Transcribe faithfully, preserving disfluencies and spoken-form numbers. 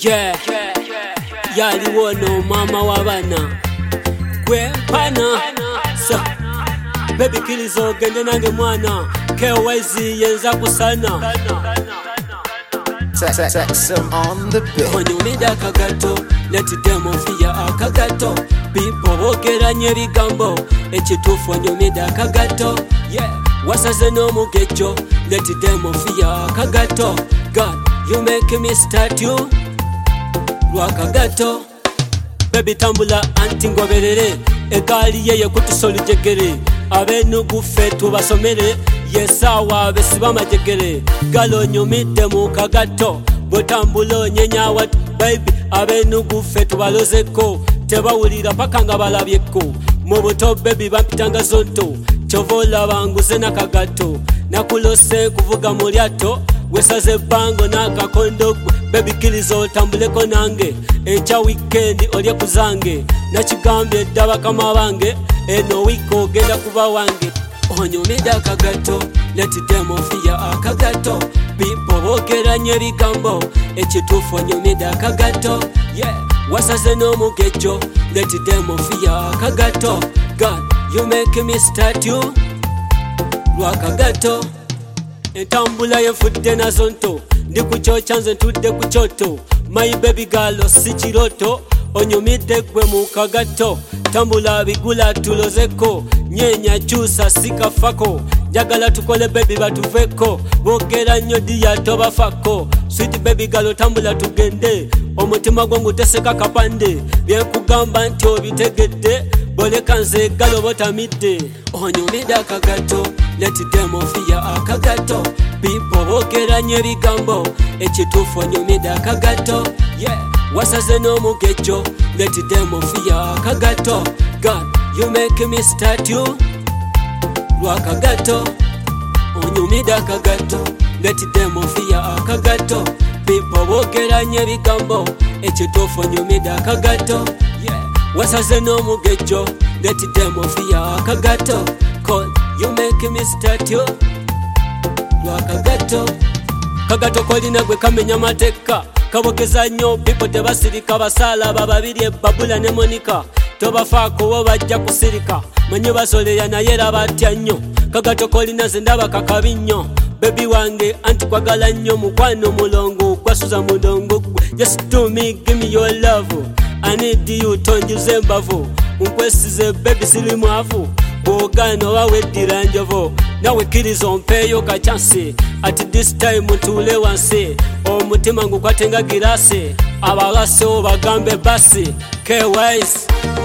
Yeah, yaliwo no mama wabana gwe mpana so baby kilizo ogende nange mwana kewezi yenza kusana Texam on the beat. onyumida akagato letidemo fiya akagato people bogeranye ebigambo ekituufu onyumida akagato yeah wasaze n'omugejo letidemo fiya akagato God you make me start you lwakagato baby tambula anti ngoberere egali yeye kutusolijegere abenugu fe tubasomere yesawa besiba amajegere galonyumidde mu kagato botambula onyenyawa baby abenugu fe tubalozeko tebawulira paka nga balabyeko mu buto baby bampitanga zonto chovola banguze nakagato nakulose kuvuga mu lyato wesaze bango nakakondo baby kilizo otambuleko nange echa weekend olye kuzange nakigambye ddaba kama bange eno wiko genda kuba wange onyumida akagato letidemo fiya akagato people bogeranye ebigambo ekituufu onyumida akagato yeah wasaze n'omugejo letidemo fiya akagato God you make me start you lwakagato entambula yenfudde nazo nto ndi ku kyokya nze ntudde ku kyoto my baby girl si kiroto onyumidde gwe mu kagato tambula bigula tulozeko nyenya kyusa sikafako njagala tukole baby batuveko bogera nnyo diya tobafako sweet baby girl tambula tugende omutima gwangu teseka kapande byenkugamba nti obitegedde boleka nze galo botamidde onyumida akagato letidemo fiya akagato people bogeranye ebigambo ekituufu onyumida akagato yeah wasaze n'omugejo letidemo fiya akagato God you make me start you lwakagato onyumida akagato letidemo fiya akagato people bogeranye ebigambo ekituufu onyumida akagato yeah wasaze n'omugejo letidemo fiya akagato God you make me start you lwakagato kagato kolina gwe kamenya mateka kabogeza nnyo people tebasirika basala bababiri ebabula ne monika tobafaako wo bajja kusirika manyi basoleya naye era batya nnyo kagato kolina ze ndaba kakabi nnyo bebi wange anti kwagala nnyo mukwano mulongo kwasuza mulongo gwe just do me give me your love I need you tonjuze embavu nkwesize bebi siri mwavu bwogana oba weddira njovo nawe kirizo mpeeyo kachansi at this time ntule wansi omutima ngukwatenga girasi abalase obagambe basi K-Wise